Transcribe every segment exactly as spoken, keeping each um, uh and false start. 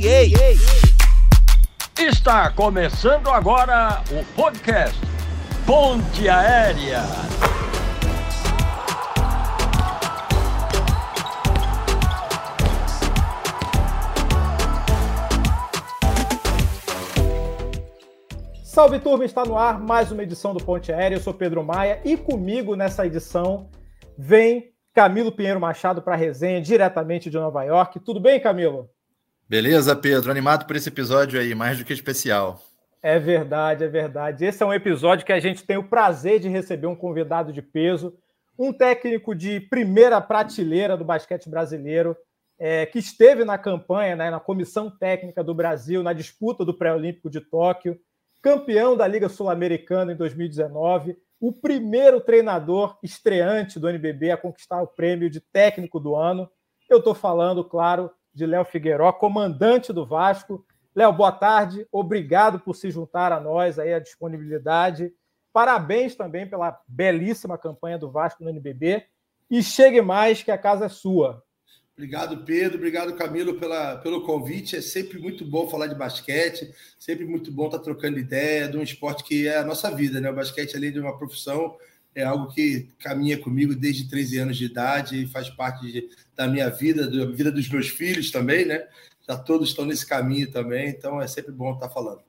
A. Está começando agora o podcast Ponte Aérea. Salve, turma! Está no ar mais uma edição do Ponte Aérea. Eu sou Pedro Maia e comigo nessa edição vem Camilo Pinheiro Machado para a resenha diretamente de Nova York. Tudo bem, Camilo? Beleza, Pedro. Animado por esse episódio aí, mais do que especial. É verdade, é verdade. Esse é um episódio que a gente tem o prazer de receber um convidado de peso, um técnico de primeira prateleira do basquete brasileiro, é, que esteve na campanha, né, na comissão técnica do Brasil, na disputa do pré-olímpico de Tóquio, campeão da Liga Sul-Americana em dois mil e dezenove, o primeiro treinador estreante do N B B a conquistar o prêmio de técnico do ano. Eu estou falando, claro, de Léo Figueiró, comandante do Vasco. Léo, boa tarde. Obrigado por se juntar a nós, aí, a disponibilidade. Parabéns também pela belíssima campanha do Vasco no N B B. E chegue mais, que a casa é sua. Obrigado, Pedro. Obrigado, Camilo, pela, pelo convite. É sempre muito bom falar de basquete, sempre muito bom estar trocando ideia de um esporte que é a nossa vida, né? O basquete, além de uma profissão, é algo que caminha comigo desde treze anos de idade e faz parte de, da minha vida, da vida dos meus filhos também, né? Já todos estão nesse caminho também, então é sempre bom estar falando.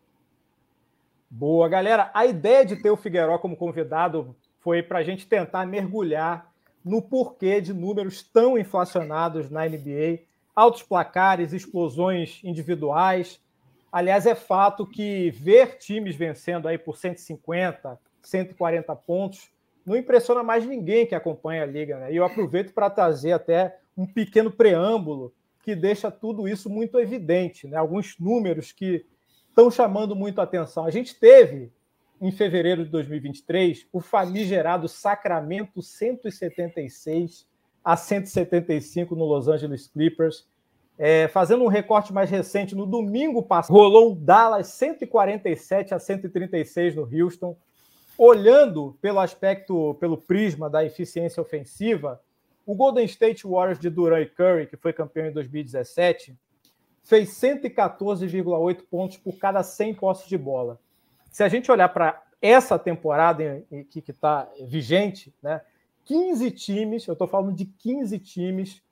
Boa, galera. A ideia de ter o Figueiró como convidado foi para a gente tentar mergulhar no porquê de números tão inflacionados na N B A, altos placares, explosões individuais. Aliás, é fato que ver times vencendo aí por cento e cinquenta, cento e quarenta pontos não impressiona mais ninguém que acompanha a liga, né? E eu aproveito para trazer até um pequeno preâmbulo que deixa tudo isso muito evidente, né? Alguns números que estão chamando muito a atenção. A gente teve, em fevereiro de dois mil e vinte e três, o famigerado Sacramento cento e setenta e seis a cento e setenta e cinco no Los Angeles Clippers. É, fazendo um recorte mais recente, no domingo passado, rolou um Dallas cento e quarenta e sete a cento e trinta e seis no Houston. Olhando pelo aspecto, pelo prisma da eficiência ofensiva, o Golden State Warriors de Durant e Curry, que foi campeão em dois mil e dezessete, fez cento e quatorze vírgula oito pontos por cada cem posses de bola. Se a gente olhar para essa temporada que está vigente, né, quinze times, eu estou falando de quinze times,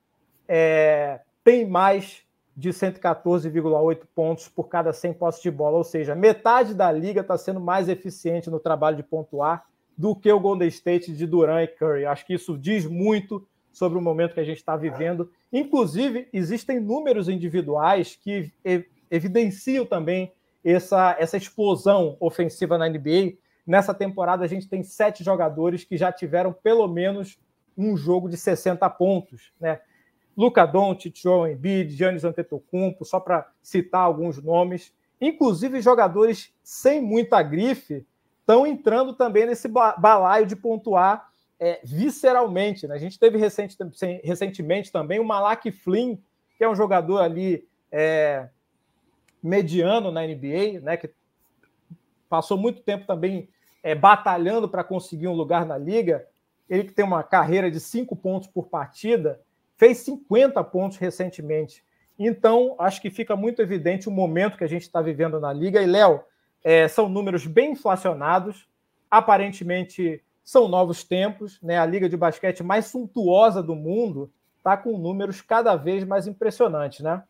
é, tem mais de cento e quatorze vírgula oito pontos por cada cem posses de bola, ou seja, metade da liga está sendo mais eficiente no trabalho de pontuar do que o Golden State de Durant e Curry. Acho que isso diz muito sobre o momento que a gente está vivendo. Inclusive, existem números individuais que evidenciam também essa, essa explosão ofensiva na N B A. Nessa temporada, a gente tem sete jogadores que já tiveram pelo menos um jogo de sessenta pontos, né? Luka Doncic, Joel Embiid, Giannis Antetokounmpo, só para citar alguns nomes. Inclusive, jogadores sem muita grife estão entrando também nesse balaio de pontuar é, visceralmente, né? A gente teve recente, recentemente também o Malak Flynn, que é um jogador ali é, mediano na N B A, né? Que passou muito tempo também é, batalhando para conseguir um lugar na liga. Ele que tem uma carreira de cinco pontos por partida, fez cinquenta pontos recentemente. Então, acho que fica muito evidente o momento que a gente está vivendo na liga. E, Léo, é, são números bem inflacionados. Aparentemente, são novos tempos, né? A liga de basquete mais suntuosa do mundo está com números cada vez mais impressionantes, né?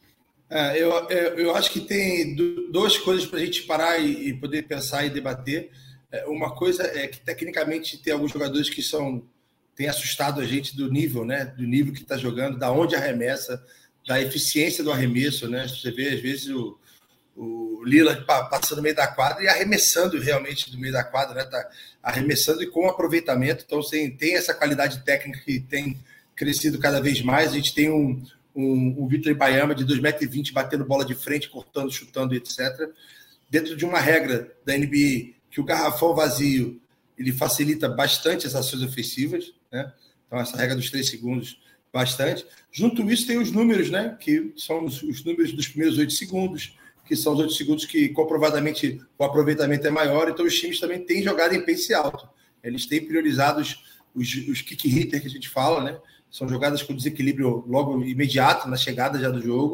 É, eu, eu, eu acho que tem duas coisas para a gente parar e, e poder pensar e debater. É, uma coisa é que, tecnicamente, tem alguns jogadores que são... tem assustado a gente do nível, né? Do nível que está jogando, da onde arremessa, da eficiência do arremesso, né? Você vê, às vezes, o, o Lillard passando no meio da quadra e arremessando realmente do meio da quadra, né? Tá arremessando e com aproveitamento. Então, assim, tem essa qualidade técnica que tem crescido cada vez mais. A gente tem um, um, um Victor Wembanyama de dois metros e vinte batendo bola de frente, cortando, chutando, etcétera. Dentro de uma regra da N B A que o garrafão vazio ele facilita bastante as ações ofensivas, né? Então, essa regra dos três segundos, bastante. Junto a isso, tem os números, né? Que são os, os números dos primeiros oito segundos, que são os oito segundos que, comprovadamente, o aproveitamento é maior. Então, os times também têm jogado em pace alto. Eles têm priorizado os, os, os kick hitter, que a gente fala, né? São jogadas com desequilíbrio logo imediato, na chegada já do jogo,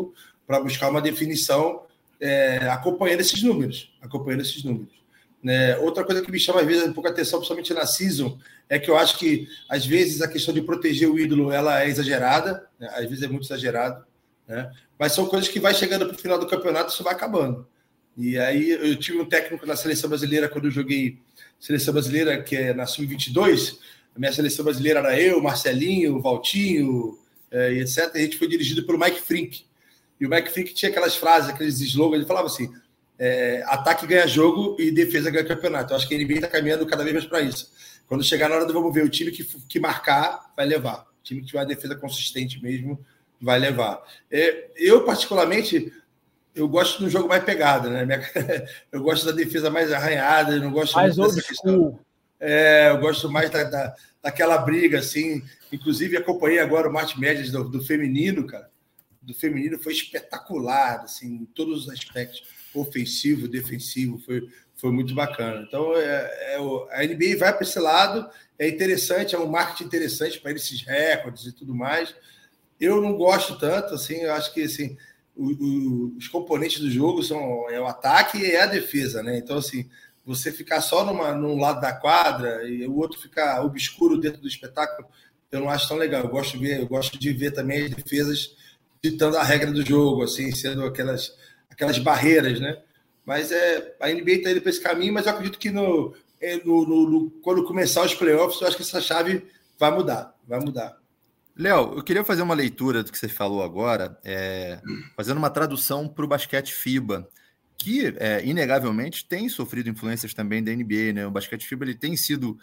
para buscar uma definição é, acompanhando esses números. Acompanhando esses números. Né? Outra coisa que me chama, às vezes, um pouco a atenção, principalmente na season, é que eu acho que, às vezes, a questão de proteger o ídolo ela é exagerada, né? Às vezes é muito exagerado, né? Mas são coisas que vai chegando para o final do campeonato e isso vai acabando. E aí eu tive um técnico na seleção brasileira, quando eu joguei seleção brasileira, que é na sub vinte e dois, a minha seleção brasileira era eu, Marcelinho, Valtinho, é, e etcétera. E a gente foi dirigido pelo Mike Frink. E o Mike Frink tinha aquelas frases, aqueles slogans, ele falava assim, é, ataque ganha jogo e defesa ganha campeonato. Eu acho que a N B A está caminhando cada vez mais para isso. Quando chegar na hora do vamos ver, o time que, que marcar vai levar. O time que tiver uma defesa consistente mesmo vai levar. É, eu, particularmente, eu gosto de um jogo mais pegado, né? Eu gosto da defesa mais arranhada, eu não gosto mais muito dessa questão. É, eu gosto mais da, da, daquela briga, assim. Inclusive, acompanhei agora o March Madness do, do feminino, cara. Do feminino foi espetacular, assim, em todos os aspectos. Ofensivo, defensivo, foi, foi muito bacana. Então, é, é, a N B A vai para esse lado, é interessante, é um marketing interessante para esses recordes e tudo mais. Eu não gosto tanto, assim, eu acho que assim, o, o, os componentes do jogo são é o ataque e é a defesa, né? Então, assim, você ficar só numa, num lado da quadra e o outro ficar obscuro dentro do espetáculo, eu não acho tão legal. Eu gosto de ver, eu gosto de ver também as defesas ditando a regra do jogo, assim, sendo aquelas, aquelas barreiras, né? Mas é, a N B A está indo para esse caminho, mas eu acredito que no, no, no, no, quando começar os playoffs, eu acho que essa chave vai mudar, vai mudar. Léo, eu queria fazer uma leitura do que você falou agora, é, fazendo uma tradução para o basquete FIBA, que, é, inegavelmente, tem sofrido influências também da N B A, né? O basquete FIBA ele tem sido...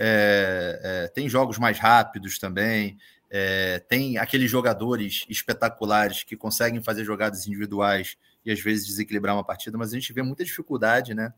É, é, tem jogos mais rápidos também, é, tem aqueles jogadores espetaculares que conseguem fazer jogadas individuais e, às vezes, desequilibrar uma partida, mas a gente vê muita dificuldade, né?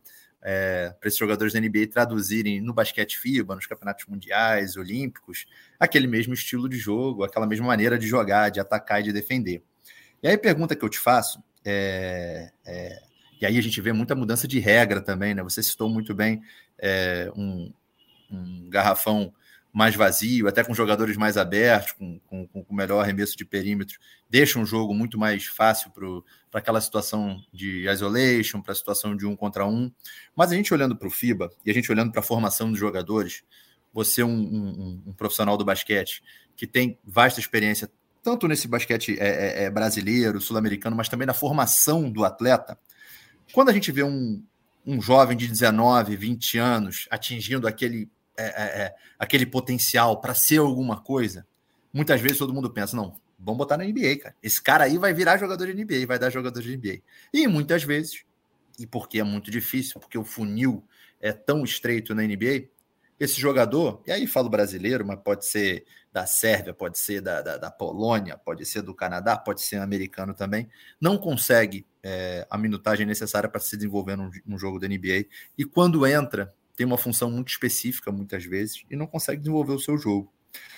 É, para esses jogadores da N B A traduzirem no basquete FIBA, nos campeonatos mundiais, olímpicos, aquele mesmo estilo de jogo, aquela mesma maneira de jogar, de atacar e de defender. E aí a pergunta que eu te faço é... é e aí a gente vê muita mudança de regra também, né? Você citou muito bem é, um, um garrafão mais vazio, até com jogadores mais abertos, com, com, com melhor arremesso de perímetro, deixa um jogo muito mais fácil para aquela situação de isolation, para a situação de um contra um. Mas a gente olhando para o FIBA e a gente olhando para a formação dos jogadores, você um, um, um profissional do basquete que tem vasta experiência, tanto nesse basquete é, é, brasileiro, sul-americano, mas também na formação do atleta, quando a gente vê um, um jovem de dezenove, vinte anos atingindo aquele, é, é, aquele potencial para ser alguma coisa, muitas vezes todo mundo pensa, não, vamos botar na N B A, cara. Esse cara aí vai virar jogador de N B A, vai dar jogador de N B A. E muitas vezes, e porque é muito difícil, porque o funil é tão estreito na N B A, esse jogador, e aí falo brasileiro, mas pode ser da Sérvia, pode ser da, da, da Polônia, pode ser do Canadá, pode ser americano também, não consegue é, a minutagem necessária para se desenvolver num, num jogo da N B A, e quando entra, tem uma função muito específica, muitas vezes, e não consegue desenvolver o seu jogo.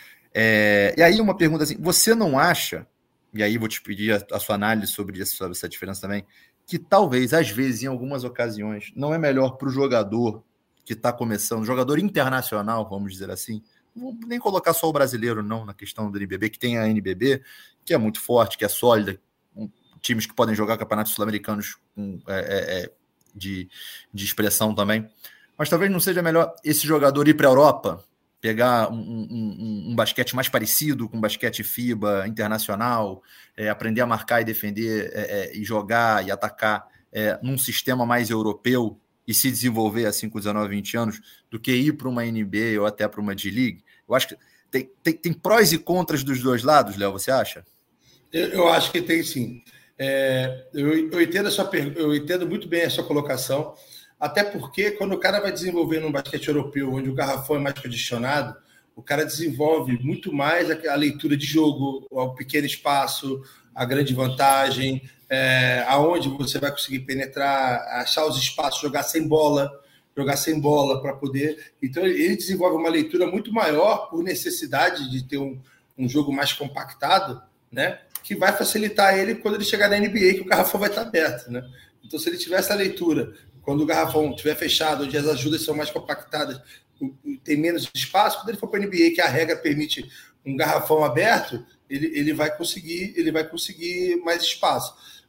É, e aí uma pergunta assim, você não acha, e aí vou te pedir a, a sua análise sobre, isso, sobre essa diferença também, que talvez, às vezes, em algumas ocasiões, não é melhor para o jogador que está começando, jogador internacional, vamos dizer assim, não vou nem colocar só o brasileiro, não, na questão do N B B, que tem a N B B, que é muito forte, que é sólida, um, times que podem jogar campeonatos sul-americanos um, é, é, de, de expressão também, mas talvez não seja melhor esse jogador ir para a Europa, pegar um, um, um basquete mais parecido com basquete FIBA internacional, é, aprender a marcar e defender, é, é, e jogar e atacar é, num sistema mais europeu, e se desenvolver assim com dezenove, vinte anos, do que ir para uma N B A ou até para uma D-League? Eu acho que tem, tem, tem prós e contras dos dois lados, Léo, você acha? Eu, eu acho que tem sim. É, eu, eu, entendo a sua, eu entendo muito bem a sua colocação, até porque quando o cara vai desenvolver num basquete europeu, onde o garrafão é mais condicionado, o cara desenvolve muito mais a, a leitura de jogo, o pequeno espaço, a grande vantagem, é, aonde você vai conseguir penetrar, achar os espaços, jogar sem bola, jogar sem bola para poder... Então, ele desenvolve uma leitura muito maior por necessidade de ter um, um jogo mais compactado, né? Que vai facilitar ele quando ele chegar na N B A, que o garrafão vai estar aberto, né? Então, se ele tiver essa leitura, quando o garrafão estiver fechado, onde as ajudas são mais compactadas, tem menos espaço, quando ele for para a N B A, que a regra permite um garrafão aberto, ele, ele, vai conseguir, ele vai conseguir mais espaço.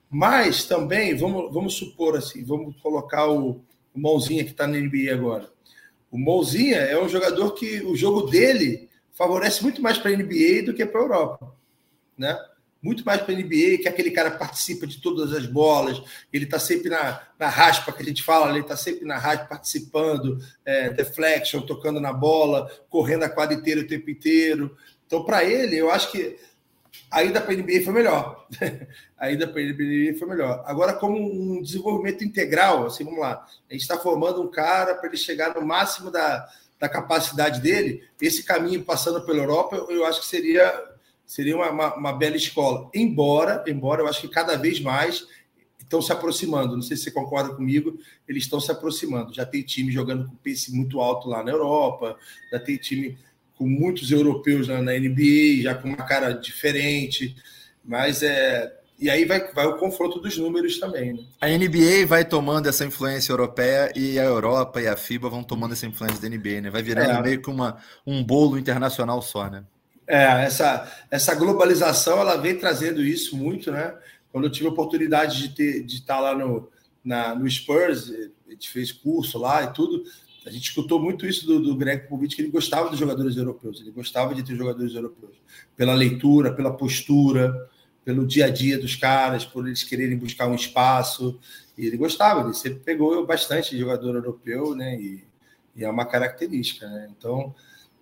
Mas também, vamos, vamos supor assim, vamos colocar o, o Mãozinha que está na N B A agora. O Mãozinha é um jogador que o jogo dele favorece muito mais para a N B A do que para a Europa, né? Muito mais para a N B A, que aquele cara participa de todas as bolas, ele está sempre na, na raspa, que a gente fala, ele está sempre na raspa, participando, é, deflection, tocando na bola, correndo a quadra inteira o tempo inteiro. Então, para ele, eu acho que a ida para a N B A foi melhor. A ida para a N B A foi melhor. Agora, como um desenvolvimento integral, assim, vamos lá, a gente está formando um cara para ele chegar no máximo da, da capacidade dele, esse caminho passando pela Europa, eu, eu acho que seria... Seria uma, uma, uma bela escola. Embora, embora eu acho que cada vez mais estão se aproximando. Não sei se você concorda comigo, eles estão se aproximando. Já tem time jogando com pace muito alto lá na Europa, já tem time com muitos europeus na, na N B A, já com uma cara diferente. Mas é. E aí vai, vai o confronto dos números também, né? A N B A vai tomando essa influência europeia e a Europa e a FIBA vão tomando essa influência da N B A, né? Vai virando é. meio que uma, um bolo internacional só, né? É, essa, essa globalização, ela vem trazendo isso muito, né? Quando eu tive a oportunidade de, ter, de estar lá no, na, no Spurs, a gente fez curso lá e tudo, a gente escutou muito isso do, do Greg Popovich, que ele gostava dos jogadores europeus, ele gostava de ter jogadores europeus, pela leitura, pela postura, pelo dia a dia dos caras, por eles quererem buscar um espaço, e ele gostava, ele sempre pegou bastante de jogador europeu, né? E, e é uma característica, né? Então...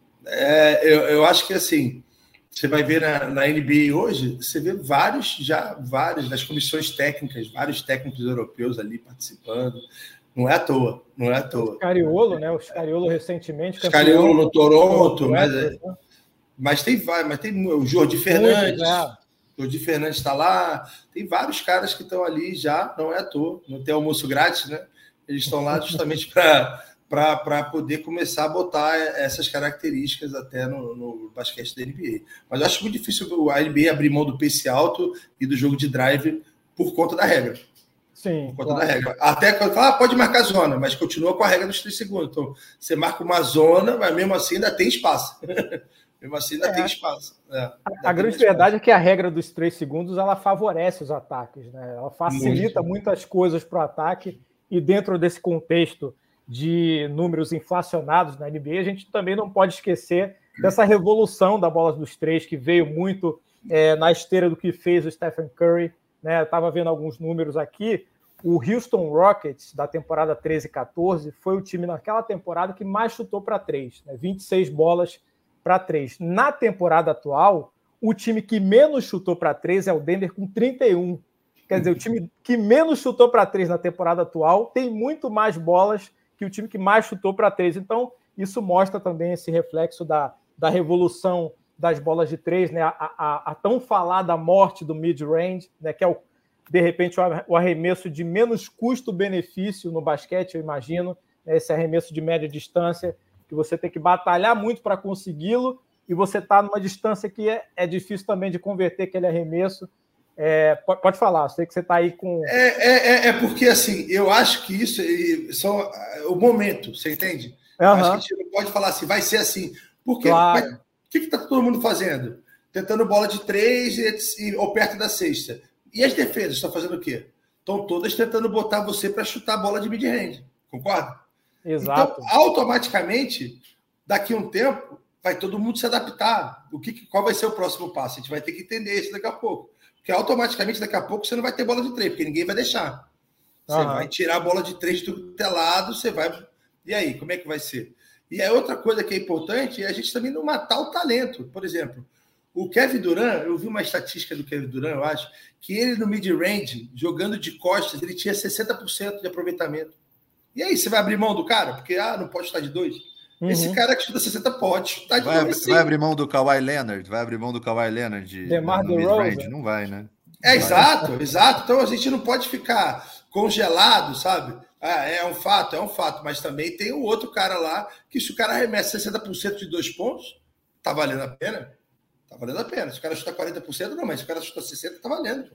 É, eu, eu acho que assim, você vai ver na, na N B A hoje, você vê vários, já vários das comissões técnicas, vários técnicos europeus ali participando. Não é à toa, não é à toa. O Scariolo, né? O Scariolo recentemente. O Scariolo no Toronto, mas, é, mas tem vários, mas tem o Jordi Fernandes. O Jordi Fernandes está lá, tem vários caras que estão ali já, não é à toa, não tem almoço grátis, né? Eles estão lá justamente para. para poder começar a botar essas características até no, no basquete da N B A. Mas eu acho muito difícil a N B A abrir mão do pace alto e do jogo de drive por conta da regra. Sim. Por conta claro. da regra. Até quando fala, ah, pode marcar zona, mas continua com a regra dos três segundos. Então, você marca uma zona, mas mesmo assim ainda tem espaço. mesmo assim ainda é. tem espaço. É, a a grande verdade espaço. é que a regra dos três segundos ela favorece os ataques, né? Ela facilita muito. muitas coisas para o ataque, e dentro desse contexto de números inflacionados na N B A, a gente também não pode esquecer dessa revolução da bola dos três, que veio muito é, na esteira do que fez o Stephen Curry, né? Eu estava vendo alguns números aqui. O Houston Rockets, da temporada treze e quatorze, foi o time naquela temporada que mais chutou para três, né? vinte e seis bolas para três. Na temporada atual, o time que menos chutou para três é o Denver, com trinta e um. Quer dizer, o time que menos chutou para três na temporada atual tem muito mais bolas que o time que mais chutou para três. Então, isso mostra também esse reflexo da, da revolução das bolas de três, né? a, a, a tão falada morte do mid-range, né? Que é, o, de repente, o arremesso de menos custo-benefício no basquete, eu imagino, né? Esse arremesso de média distância, que você tem que batalhar muito para consegui-lo, e você está numa distância que é, é difícil também de converter aquele arremesso. É, pode, pode falar, sei que você está aí com... É, é, é porque, assim, eu acho que isso é só o momento, você entende? Uhum. Acho que a gente não pode falar assim, vai ser assim. Porque claro. O que está todo mundo fazendo? Tentando bola de três e, e, ou perto da cesta. E as defesas estão fazendo o quê? Estão todas tentando botar você para chutar a bola de mid-range. Concorda? Exato. Então, automaticamente, daqui a um tempo, vai todo mundo se adaptar. O que, qual vai ser o próximo passo? A gente vai ter que entender isso daqui a pouco. Porque automaticamente, daqui a pouco, você não vai ter bola de três, porque ninguém vai deixar. Você uhum. vai tirar a bola de três do telado, você vai... E aí, como é que vai ser? E a outra coisa que é importante é a gente também não matar o talento. Por exemplo, o Kevin Durant, eu vi uma estatística do Kevin Durant, eu acho, que ele no mid-range, jogando de costas, ele tinha sessenta por cento de aproveitamento. E aí, você vai abrir mão do cara? Porque, ah, não pode chutar de dois? Uhum. Esse cara que chuta sessenta pode chutar de vai, dois. Vai abrir mão do Kawhi Leonard? Vai abrir mão do Kawhi Leonard de, DeMar no mid-range? Não vai, né? É, vai. exato, exato. Então, a gente não pode ficar congelado, sabe? Ah, é um fato, é um fato. Mas também tem o outro cara lá, que se o cara arremessa sessenta por cento de dois pontos, tá valendo a pena? Tá valendo a pena. Se o cara chuta quarenta por cento, não, mas se o cara chuta sessenta por cento, tá valendo.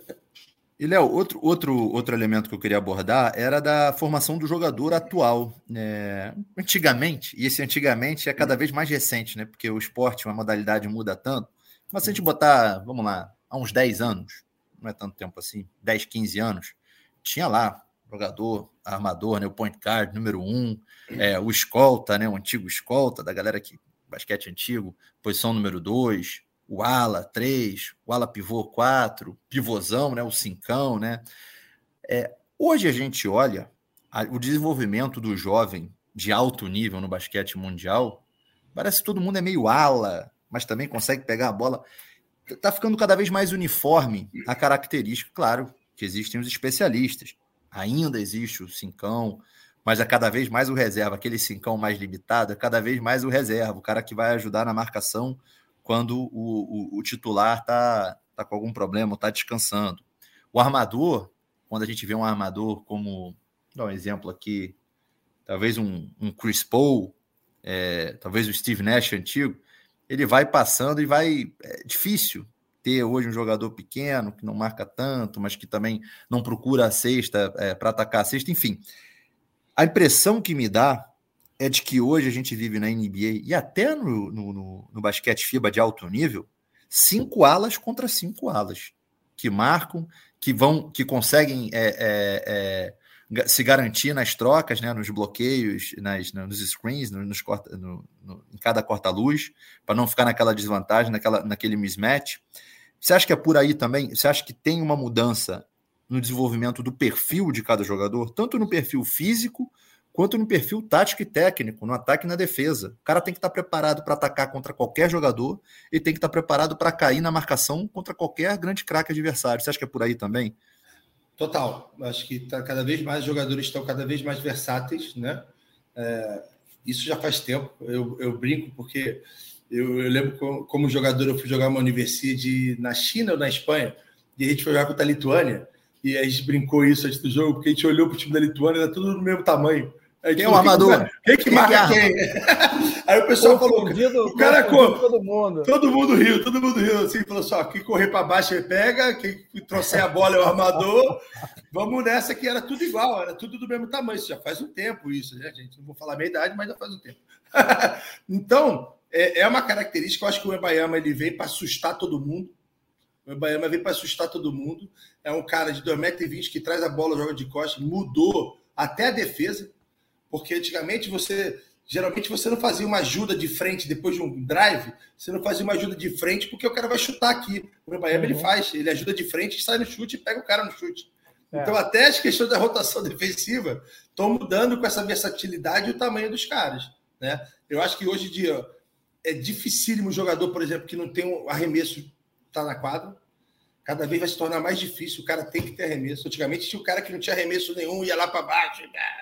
E, Léo, outro, outro, outro elemento que eu queria abordar era da formação do jogador atual. É, antigamente, e esse antigamente é cada vez mais recente, né? Porque o esporte, uma modalidade muda tanto. Mas se a gente botar, vamos lá, há uns dez anos, não é tanto tempo assim, dez, quinze anos, tinha lá jogador, armador, né, o point guard número um, é, o escolta, né, o antigo escolta, da galera que basquete antigo, posição número dois, o ala três, o ala pivô quatro, pivôzão, né, o cincão, né? É, hoje a gente olha a, o desenvolvimento do jovem de alto nível no basquete mundial, parece que todo mundo é meio ala, mas também consegue pegar a bola. Tá ficando cada vez mais uniforme a característica. Claro que existem os especialistas, ainda existe o cincão, mas é cada vez mais o reserva, aquele cincão mais limitado, é cada vez mais o reserva, o cara que vai ajudar na marcação quando o, o, o titular está tá com algum problema, está descansando. O armador, quando a gente vê um armador como, vou dar um exemplo aqui, talvez um, um Chris Paul, é, talvez o Steve Nash antigo, ele vai passando e vai... É difícil ter hoje um jogador pequeno, que não marca tanto, mas que também não procura a cesta é, para atacar a cesta, enfim. A impressão que me dá é de que hoje a gente vive na N B A e até no, no, no, no basquete FIBA de alto nível, cinco alas contra cinco alas, que marcam, que vão, que conseguem é, é, é, se garantir nas trocas, né, nos bloqueios, nas, nos screens, nos corta, no, no, em cada corta-luz, para não ficar naquela desvantagem, naquela, naquele mismatch. Você acha que é por aí também? Você acha que tem uma mudança no desenvolvimento do perfil de cada jogador, tanto no perfil físico, quanto no perfil tático e técnico, no ataque e na defesa? O cara tem que estar preparado para atacar contra qualquer jogador e tem que estar preparado para cair na marcação contra qualquer grande craque adversário. Você acha que é por aí também? Total. Acho que tá, cada vez mais os jogadores estão cada vez mais versáteis, né? É, isso já faz tempo. Eu, eu brinco porque eu, eu lembro como, como jogador eu fui jogar uma universidade na China ou na Espanha e a gente foi jogar contra a Lituânia. E a gente brincou isso antes do jogo, porque a gente olhou para o time da Lituânia, era tudo do mesmo tamanho. Quem é o armador? Quem que marca quem? Aí o pessoal falou, o cara corre. Todo mundo. Todo mundo riu, todo mundo riu. Assim, falou só, quem correr para baixo ele pega, quem trouxer a bola é o armador. Vamos nessa que era tudo igual, era tudo do mesmo tamanho. Isso já faz um tempo isso, né, gente? Não vou falar a minha idade, mas já faz um tempo. Então, é, é uma característica, eu acho que o Wembanyama ele vem para assustar todo mundo. O Wembanyama vem para assustar todo mundo. É um cara de dois metros e vinte que traz a bola, joga de costas, mudou até a defesa, porque antigamente você, geralmente você não fazia uma ajuda de frente depois de um drive, você não fazia uma ajuda de frente porque o cara vai chutar aqui. O Wembanyama uhum. ele faz, ele ajuda de frente, sai no chute e pega o cara no chute. É. Então até as questões da rotação defensiva estão mudando com essa versatilidade e o tamanho dos caras, né? Eu acho que hoje em dia é dificílimo um jogador, por exemplo, que não tem um arremesso tá na quadra. Cada vez vai se tornar mais difícil, o cara tem que ter arremesso. Antigamente tinha o cara que não tinha arremesso nenhum, ia lá para baixo.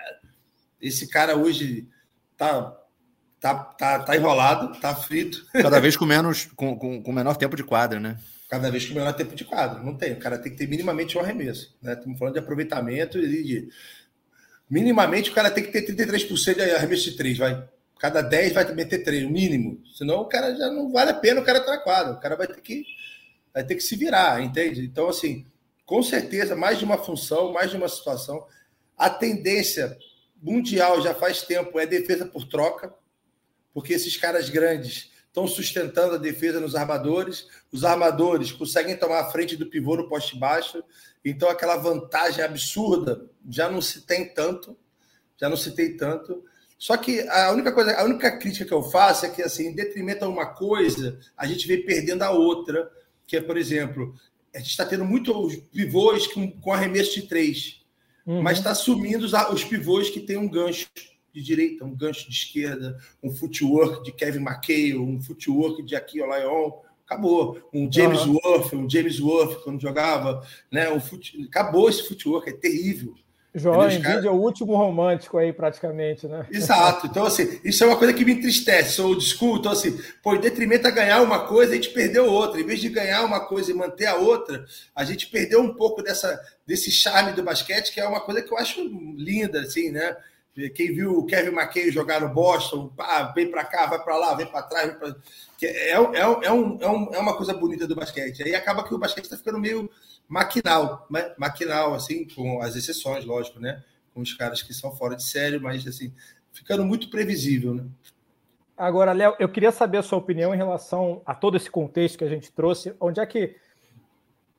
Esse cara hoje tá, tá, tá, tá enrolado, tá frito. Cada vez com menos, com, com, com menor tempo de quadra, né? Cada vez com menor tempo de quadra. Não tem. O cara tem que ter minimamente um arremesso, né? Estamos falando de aproveitamento e de... Minimamente o cara tem que ter trinta e três por cento de arremesso de três, vai. Cada dez vai meter três, o mínimo. Senão o cara já não vale a pena o cara estar na quadra. O cara vai ter que vai ter que se virar, entende? Então, assim, com certeza, mais de uma função, mais de uma situação. A tendência mundial já faz tempo é defesa por troca, porque esses caras grandes estão sustentando a defesa nos armadores, os armadores conseguem tomar a frente do pivô no poste baixo, então aquela vantagem absurda já não se tem tanto, já não se tem tanto. Só que a única coisa, a única crítica que eu faço é que, assim, em detrimento a uma coisa, a gente vem perdendo a outra, que é, por exemplo, a gente está tendo muitos pivôs com, com arremesso de três, uhum. mas está sumindo os, os pivôs que tem um gancho de direita, um gancho de esquerda, um footwork de Kevin McHale, um footwork de Akin Olajuwon, acabou. Um James uhum. Worth, um James Worth, quando jogava, né? Um fute... Acabou esse footwork, é terrível. João Embiid cara... é o último romântico aí, praticamente, né? Exato. Então, assim, isso é uma coisa que me entristece. Sou old school. Então, assim, pô, em detrimento a ganhar uma coisa, a gente perdeu outra. Em vez de ganhar uma coisa e manter a outra, a gente perdeu um pouco dessa, desse charme do basquete, que é uma coisa que eu acho linda, assim, né? Quem viu o Kevin McHale jogar no Boston, pá, vem para cá, vai para lá, vem para trás, vem pra... É, é, é, um, é, um, é uma coisa bonita do basquete. Aí acaba que o basquete está ficando meio maquinal, né? Maquinal, assim, com as exceções, lógico, né? Com os caras que são fora de série, mas, assim, ficando muito previsível, né? Agora, Léo, eu queria saber a sua opinião em relação a todo esse contexto que a gente trouxe. Onde é que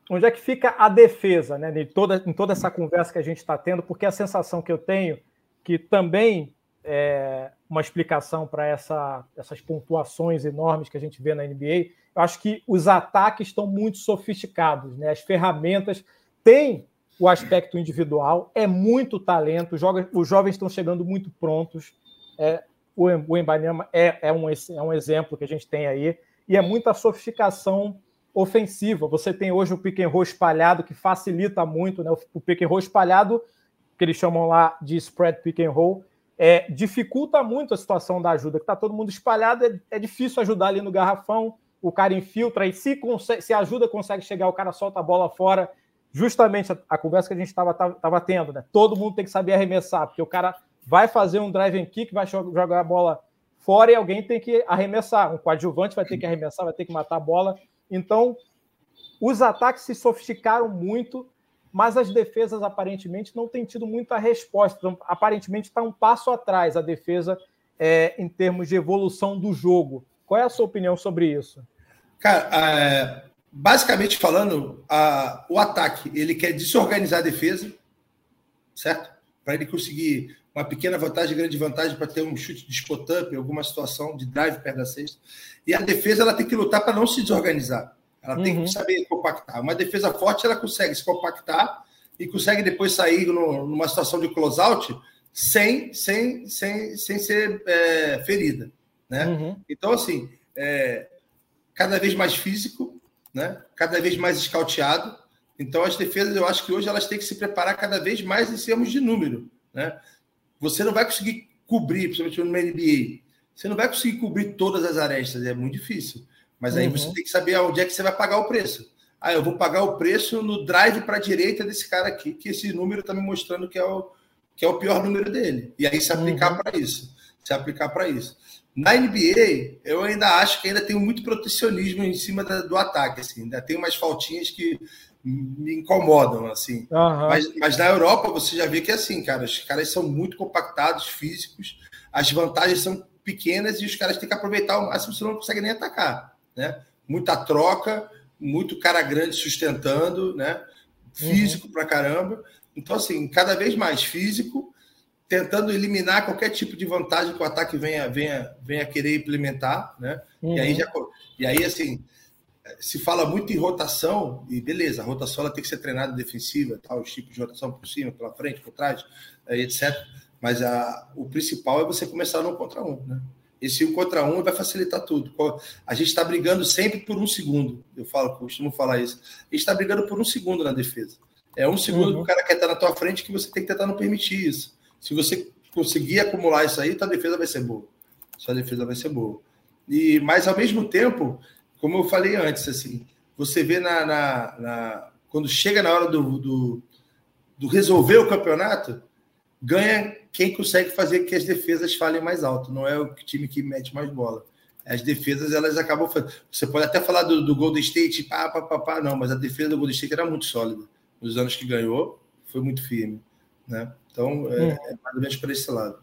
onde é que fica a defesa, né? Em toda, em toda essa conversa que a gente está tendo, porque a sensação que eu tenho, que também é uma explicação para essa, essas pontuações enormes que a gente vê na N B A, eu acho que os ataques estão muito sofisticados, né? As ferramentas têm o aspecto individual, é muito talento, os jovens estão chegando muito prontos, é, o Wembanyama é, é, um, é um exemplo que a gente tem aí, e é muita sofisticação ofensiva. Você tem hoje o pick and roll espalhado, que facilita muito, né? O pick and roll espalhado, que eles chamam lá de spread pick and roll, é, dificulta muito a situação da ajuda, que está todo mundo espalhado, é, é difícil ajudar ali no garrafão, o cara infiltra, e se, consegue, se a ajuda consegue chegar, o cara solta a bola fora. Justamente a, a conversa que a gente estava tendo, né? Todo mundo tem que saber arremessar, porque o cara vai fazer um drive and kick, vai jogar a bola fora e alguém tem que arremessar. Um coadjuvante vai ter que arremessar, vai ter que matar a bola. Então, os ataques se sofisticaram muito, mas as defesas aparentemente não têm tido muita resposta. Então, aparentemente está um passo atrás a defesa é, em termos de evolução do jogo. Qual é a sua opinião sobre isso? Cara, é... basicamente falando, a, o ataque, ele quer desorganizar a defesa, certo? Para ele conseguir uma pequena vantagem, grande vantagem, para ter um chute de spot-up, alguma situação de drive perto da cesta. E a defesa, ela tem que lutar para não se desorganizar. Ela tem uhum. que saber compactar. Uma defesa forte, ela consegue se compactar e consegue depois sair no, numa situação de close-out sem, sem, sem, sem ser é, ferida, né? Uhum. Então, assim, é, cada vez mais físico, né? Cada vez mais escauteado. Então, as defesas, eu acho que hoje elas têm que se preparar cada vez mais em termos de número, né? Você não vai conseguir cobrir, principalmente no N B A, você não vai conseguir cobrir todas as arestas, é muito difícil. Mas aí uhum. você tem que saber onde é que você vai pagar o preço. Ah, eu vou pagar o preço no drive para a direita desse cara aqui, que esse número está me mostrando que é, o, que é o pior número dele. E aí se aplicar uhum. para isso. Se aplicar para isso. Na N B A, eu ainda acho que ainda tem muito protecionismo em cima da, do ataque. Assim. Ainda tem umas faltinhas que me incomodam. Assim. Uhum. Mas, mas na Europa, você já vê que é assim, cara. Os caras são muito compactados, físicos. As vantagens são pequenas e os caras têm que aproveitar ao máximo, senão não conseguem nem atacar. Né? Muita troca, muito cara grande sustentando, né? Físico uhum. pra caramba. Então, assim, cada vez mais físico, tentando eliminar qualquer tipo de vantagem que o ataque venha, venha, venha querer implementar, né? Uhum. E aí, já, e aí, assim, se fala muito em rotação, e beleza, a rotação ela tem que ser treinada defensiva, tal, os tipos de rotação por cima, pela frente, por trás, etcétera. Mas a, o principal é você começar no um contra um, né? Esse um contra um vai facilitar tudo. A gente está brigando sempre por um segundo. Eu falo, costumo falar isso. A gente está brigando por um segundo na defesa. É um segundo uhum. que o cara quer estar na tua frente que você tem que tentar não permitir isso. Se você conseguir acumular isso aí, tua defesa vai ser boa. Sua defesa vai ser boa. E, mas, ao mesmo tempo, como eu falei antes, assim, você vê na, na, na quando chega na hora do, do, do resolver o campeonato, ganha quem consegue fazer que as defesas falem mais alto. Não é o time que mete mais bola. As defesas, elas acabam fazendo... Você pode até falar do, do Golden State, pá, pá, pá, pá, não, mas a defesa do Golden State era muito sólida. Nos anos que ganhou, foi muito firme, né? Então, é, hum. é mais ou menos para esse lado.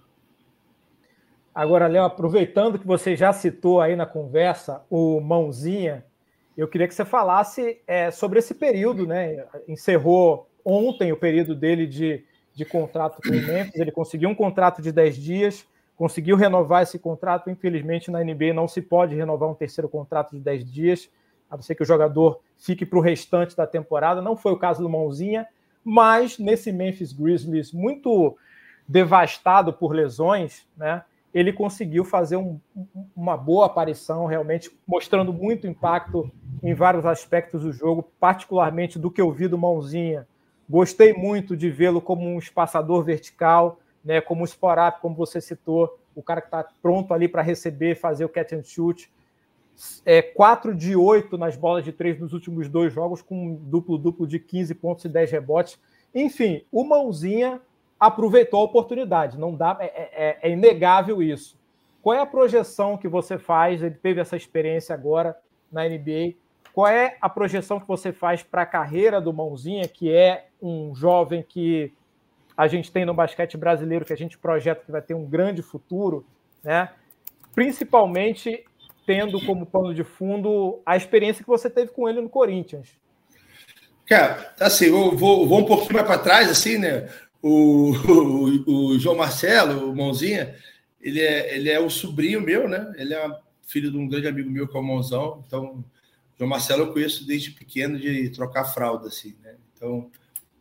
Agora, Léo, aproveitando que você já citou aí na conversa o Mãozinha, eu queria que você falasse é, sobre esse período, né? Encerrou ontem o período dele de, de contrato com o Memphis, ele conseguiu um contrato de dez dias, conseguiu renovar esse contrato, infelizmente na N B A não se pode renovar um terceiro contrato de dez dias, a não ser que o jogador fique para o restante da temporada, não foi o caso do Mãozinha, mas nesse Memphis Grizzlies muito devastado por lesões, né, ele conseguiu fazer um, uma boa aparição, realmente mostrando muito impacto em vários aspectos do jogo, particularmente do que eu vi do Mãozinha. Gostei muito de vê-lo como um espaçador vertical, né, como um spot-up, como você citou, o cara que está pronto ali para receber, fazer o catch and shoot. É, quatro de oito nas bolas de três nos últimos dois jogos, com um duplo-duplo de quinze pontos e dez rebotes. Enfim, o Mãozinha aproveitou a oportunidade, não dá, é, é, é inegável isso. Qual é a projeção que você faz? Ele teve essa experiência agora na N B A. Qual é a projeção que você faz para a carreira do Mãozinha, que é um jovem que a gente tem no basquete brasileiro, que a gente projeta que vai ter um grande futuro, né? Principalmente tendo como pano de fundo a experiência que você teve com ele no Corinthians. Cara, assim, eu vou, vou um pouquinho mais para trás, assim, né? O, o, o João Marcelo, o Mãozinha, ele é, ele é um sobrinho meu, né? Ele é filho de um grande amigo meu, que é o Mãozão. Então, o João Marcelo eu conheço desde pequeno de trocar fralda, assim, né? Então,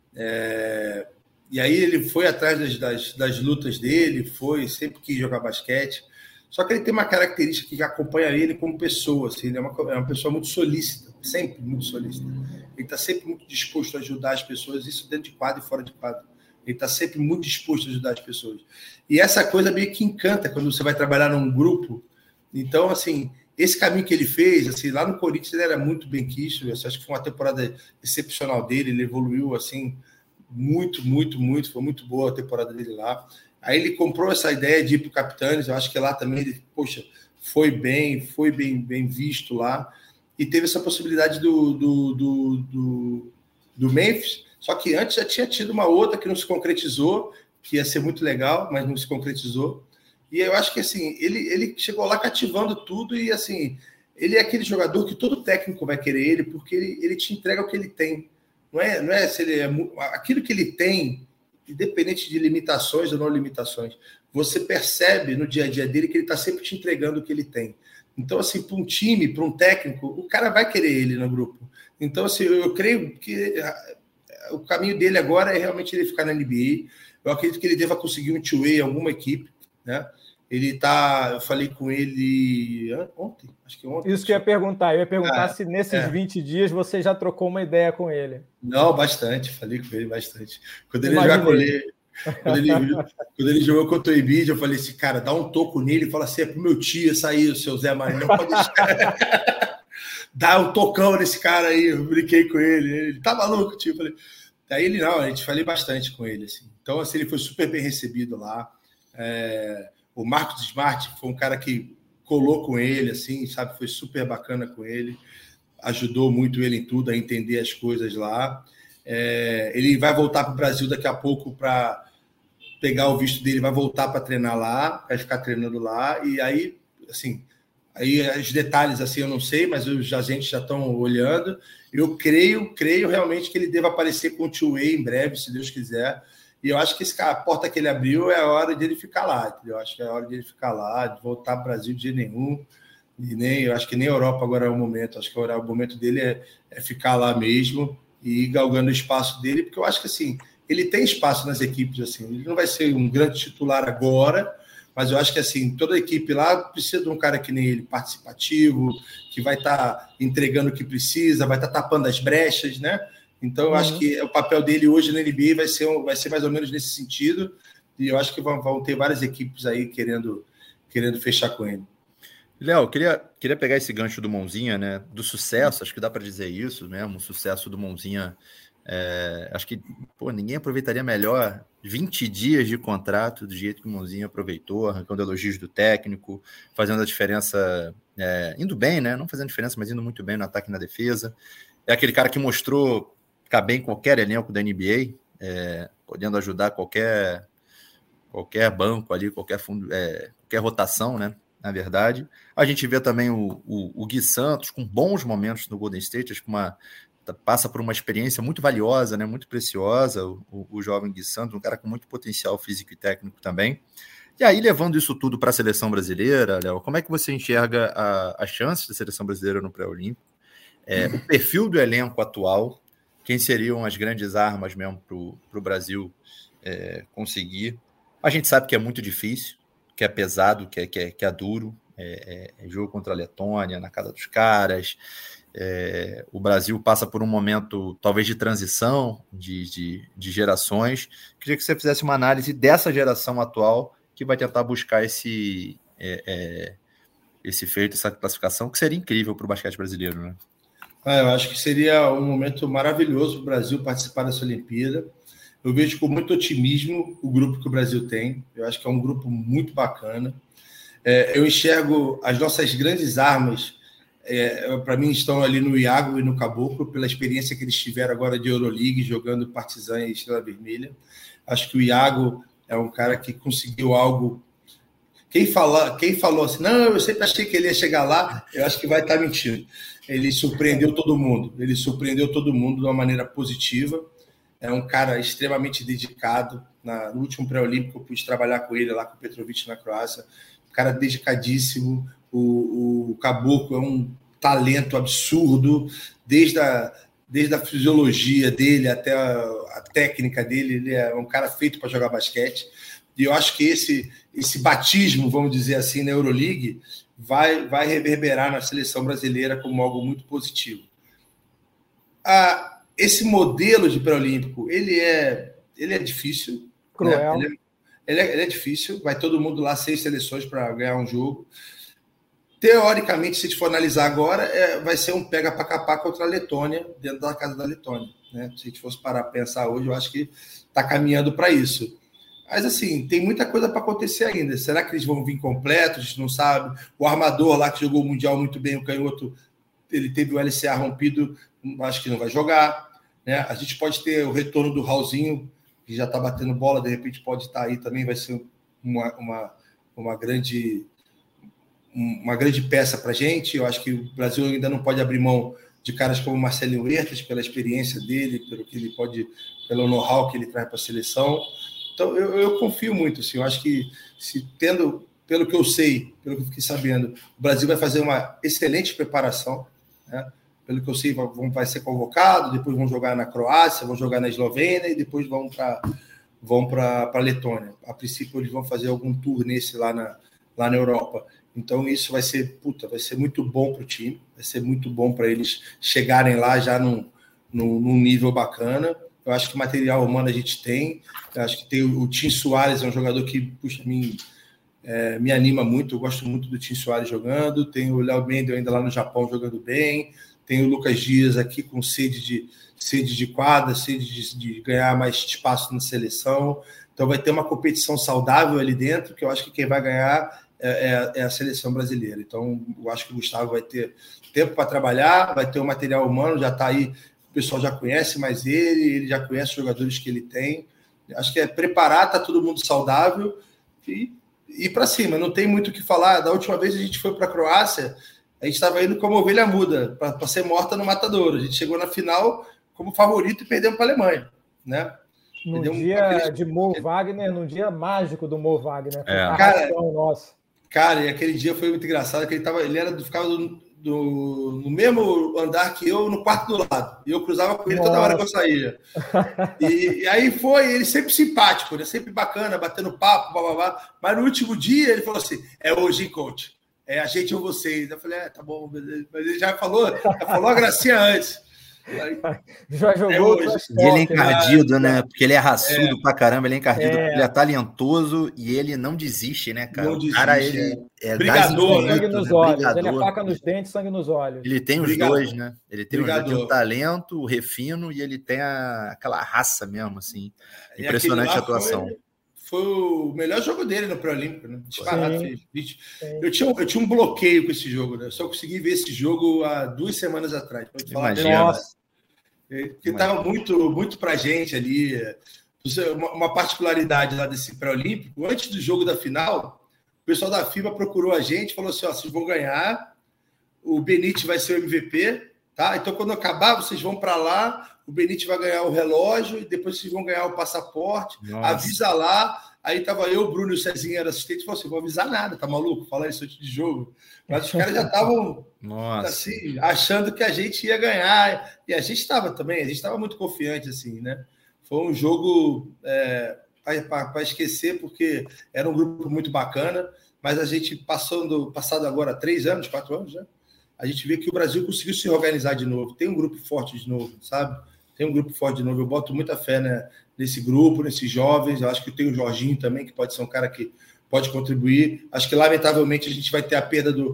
é... e aí ele foi atrás das, das, das lutas dele, foi, sempre quis jogar basquete. Só que ele tem uma característica que acompanha ele como pessoa, assim, ele é uma, é uma pessoa muito solícita, sempre muito solícita. Ele está sempre muito disposto a ajudar as pessoas, isso dentro de quadro e fora de quadro. Ele está sempre muito disposto a ajudar as pessoas. E essa coisa meio que encanta quando você vai trabalhar num grupo. Então, assim, esse caminho que ele fez, assim, lá no Corinthians ele era muito bem quisto. Eu acho que foi uma temporada excepcional dele, ele evoluiu, assim, muito, muito, muito. Foi muito boa a temporada dele lá. Aí ele comprou essa ideia de ir para o Capitães. Eu acho que lá também ele, poxa, foi bem, foi bem, bem visto lá. E teve essa possibilidade do, do, do, do, do Memphis. Só que antes já tinha tido uma outra que não se concretizou, que ia ser muito legal, mas não se concretizou. E eu acho que assim, ele, ele chegou lá cativando tudo e assim, ele é aquele jogador que todo técnico vai querer ele, porque ele, ele te entrega o que ele tem. Não é, não é se ele é aquilo que ele tem, independente de limitações ou não limitações, você percebe no dia a dia dele que ele está sempre te entregando o que ele tem. Então, assim, para um time, para um técnico, o cara vai querer ele no grupo. Então, assim, eu creio que o caminho dele agora é realmente ele ficar na N B A. Eu acredito que ele deva conseguir um two-way em alguma equipe, né? Ele tá, eu falei com ele ontem, acho que ontem. Isso que eu ia perguntar, eu ia perguntar ah, se nesses é. vinte dias você já trocou uma ideia com ele. Não, bastante, falei com ele bastante. Quando ele já colheu, quando ele, quando ele jogou contra o Embiid, eu falei assim, cara, dá um toco nele e fala assim, é pro meu tio sair, o seu Zé Marinho, não pode deixar. Dá um tocão nesse cara aí, eu brinquei com ele, ele tá maluco, tio, eu falei. Daí ele não, a gente falei bastante com ele, assim. Então, assim, ele foi super bem recebido lá. É... O Marcos Smart foi um cara que colou com ele, assim, sabe? Foi super bacana com ele. Ajudou muito ele em tudo, a entender as coisas lá. É... Ele vai voltar para o Brasil daqui a pouco para pegar o visto dele, vai voltar para treinar lá, vai ficar treinando lá. E aí, assim, aí os detalhes, assim, eu não sei, mas os agentes já estão olhando. Eu creio, creio realmente que ele deva aparecer com o two-way em breve, se Deus quiser. E eu acho que esse cara, a porta que ele abriu é a hora de ele ficar lá, entendeu? Eu acho que é a hora de ele ficar lá, de voltar para o Brasil de jeito nenhum. E nem, eu acho que nem a Europa agora é o momento. Acho que agora o momento dele é, é ficar lá mesmo e ir galgando o espaço dele, porque eu acho que assim, ele tem espaço nas equipes, assim. Ele não vai ser um grande titular agora, mas eu acho que assim, toda a equipe lá precisa de um cara que nem ele, participativo, que vai estar tá entregando o que precisa, vai estar tá tapando as brechas, né? Então, eu uhum. acho que o papel dele hoje na N B A vai ser, vai ser mais ou menos nesse sentido, e eu acho que vão, vão ter várias equipes aí querendo, querendo fechar com ele. Léo, queria, queria pegar esse gancho do Mãozinha, né? Do sucesso, acho que dá para dizer isso mesmo, o sucesso do Mãozinha. É, acho que pô, ninguém aproveitaria melhor vinte dias de contrato do jeito que o Mãozinha aproveitou, arrancando elogios do técnico, fazendo a diferença, é, indo bem, né? Não fazendo diferença, mas indo muito bem no ataque e na defesa. É aquele cara que mostrou caber em qualquer elenco da N B A, é, podendo ajudar qualquer, qualquer banco ali, qualquer, fundo, é, qualquer rotação, né? Na verdade. A gente vê também o, o, o Gui Santos com bons momentos no Golden State, acho que uma, passa por uma experiência muito valiosa, né? Muito preciosa, o, o, o jovem Gui Santos, um cara com muito potencial físico e técnico também. E aí, levando isso tudo para a seleção brasileira, Léo, como é que você enxerga a, a chance da seleção brasileira no pré-olímpico? É, o perfil do elenco atual, quem seriam as grandes armas mesmo para o Brasil é, conseguir. A gente sabe que é muito difícil, que é pesado, que é, que é, que é duro, é, é jogo contra a Letônia, na casa dos caras. É, o Brasil passa por um momento, talvez, de transição de, de, de gerações. Queria que você fizesse uma análise dessa geração atual que vai tentar buscar esse, é, é, esse feito, essa classificação, que seria incrível para o basquete brasileiro, né? Ah, eu acho que seria um momento maravilhoso para o Brasil participar dessa Olimpíada. Eu vejo com muito otimismo o grupo que o Brasil tem. Eu acho que é um grupo muito bacana. É, eu enxergo as nossas grandes armas, é, para mim, estão ali no Iago e no Caboclo, pela experiência que eles tiveram agora de Euroleague, jogando Partizan e Estrela Vermelha. Acho que o Iago é um cara que conseguiu algo Quem, fala, quem falou assim, não, eu sempre achei que ele ia chegar lá, eu acho que vai estar mentindo. Ele surpreendeu todo mundo, ele surpreendeu todo mundo de uma maneira positiva. É um cara extremamente dedicado. Na, no último pré-olímpico, eu pude trabalhar com ele lá com o Petrovic na Croácia. Um cara dedicadíssimo. O, o Caboclo é um talento absurdo, desde a, desde a fisiologia dele até a, a técnica dele. Ele é um cara feito para jogar basquete. E eu acho que esse, esse batismo, vamos dizer assim, na Euroleague, vai, vai reverberar na seleção brasileira como algo muito positivo. A, esse modelo de pré-olímpico, ele é, ele é difícil. Cruel. Né? Ele, é, ele, é, ele é difícil. Vai todo mundo lá, seis seleções para ganhar um jogo. Teoricamente, se a gente for analisar agora, é, vai ser um pega para capar contra a Letônia, dentro da casa da Letônia. Né? Se a gente fosse parar para pensar hoje, eu acho que está caminhando para isso. Mas, assim, tem muita coisa para acontecer ainda. Será que eles vão vir completos? A gente não sabe. O armador lá, que jogou o Mundial muito bem, o canhoto, ele teve o L C A rompido, acho que não vai jogar. Né? A gente pode ter o retorno do Raulzinho, que já está batendo bola, de repente pode estar aí também, vai ser uma, uma, uma, grande, uma grande peça para a gente. Eu acho que o Brasil ainda não pode abrir mão de caras como o Marcelinho Huertas, pela experiência dele, pelo que ele pode, pelo know-how que ele traz para a seleção. Então, eu, eu confio muito. Assim, eu acho que, se tendo, pelo que eu sei, pelo que eu fiquei sabendo, o Brasil vai fazer uma excelente preparação. Né? Pelo que eu sei, vão, vai ser convocado, depois vão jogar na Croácia, vão jogar na Eslovênia e depois vão para vão para a Letônia. A princípio, eles vão fazer algum tour nesse lá na, lá na Europa. Então, isso vai ser, puta, vai ser muito bom para o time, vai ser muito bom para eles chegarem lá já num, num, num nível bacana. Eu acho que material humano a gente tem. Eu acho que tem o, o Tim Soares, é um jogador que, puxa, me, é, me anima muito. Eu gosto muito do Tim Soares jogando. Tem o Léo Mendel ainda lá no Japão jogando bem. Tem o Lucas Dias aqui com sede de, sede de quadra, sede de, de ganhar mais espaço na seleção. Então vai ter uma competição saudável ali dentro, que eu acho que quem vai ganhar é, é, é a seleção brasileira. Então eu acho que o Gustavo vai ter tempo para trabalhar, vai ter o material humano, já está aí. O pessoal já conhece mais ele, ele já conhece os jogadores que ele tem. Acho que é preparar, está todo mundo saudável e ir para cima. Não tem muito o que falar. Da última vez a gente foi para a Croácia, a gente estava indo como ovelha muda, para ser morta no matadouro. A gente chegou na final como favorito e perdemos para a Alemanha. Né? Num Perdemos dia aquele... de Mo Wagner, num dia mágico do Mo Wagner. É. A cara, nossa. cara, e aquele dia foi muito engraçado, que ele, tava, ele era, ficava do, do, no mesmo andar que eu, no quarto do lado. E eu cruzava com ele Nossa. toda hora que eu saía. E, e aí foi, ele sempre simpático, né? Sempre bacana, batendo papo, blá, blá, blá. Mas no último dia ele falou assim, é hoje, hein, coach? É a gente ou vocês. Eu falei, é, tá bom, beleza. Mas ele já falou, já falou a gracinha antes. Aí, já jogou. É e ele é encardido, né? né? Porque ele é raçudo é. pra caramba, ele é encardido, é. ele é talentoso e ele não desiste, né, cara? Não desiste, o cara, ele é, é brigador, sangue nos né? olhos. Brigador. Ele é faca nos dentes, sangue nos olhos. Ele tem os brigador. dois, né? Ele tem, os dois, tem o talento, o refino e ele tem a, aquela raça mesmo, assim. Impressionante a atuação. Foi... Foi o melhor jogo dele no pré-olímpico, né? Disparado, fez. Eu tinha, eu tinha um bloqueio com esse jogo, né? Eu só consegui ver esse jogo há duas semanas atrás. Imagina. Porque estava muito, muito pra gente ali. Uma, uma particularidade lá desse pré-olímpico, antes do jogo da final, o pessoal da FIBA procurou a gente e falou assim: ó, vocês vão ganhar, o Benítez vai ser o M V P, tá? Então, quando acabar, vocês vão para lá. O Benítez vai ganhar o relógio e depois vocês vão ganhar o passaporte. Nossa. Avisa lá. Aí tava eu, o Bruno e o Cezinho era assistente. Falou assim: não vou avisar nada, tá maluco? Falar isso antes de jogo. Mas os caras já estavam assim, achando que a gente ia ganhar. E a gente estava também, a gente estava muito confiante, assim, né? Foi um jogo é, para esquecer, porque era um grupo muito bacana, mas a gente passando, passado agora três anos, quatro anos, né? A gente vê que o Brasil conseguiu se organizar de novo. Tem um grupo forte de novo, sabe? Tem um grupo forte de novo. Eu boto muita fé, né, nesse grupo, nesses jovens. Eu acho que tem o Jorginho também, que pode ser um cara que pode contribuir. Acho que, lamentavelmente, a gente vai ter a perda do,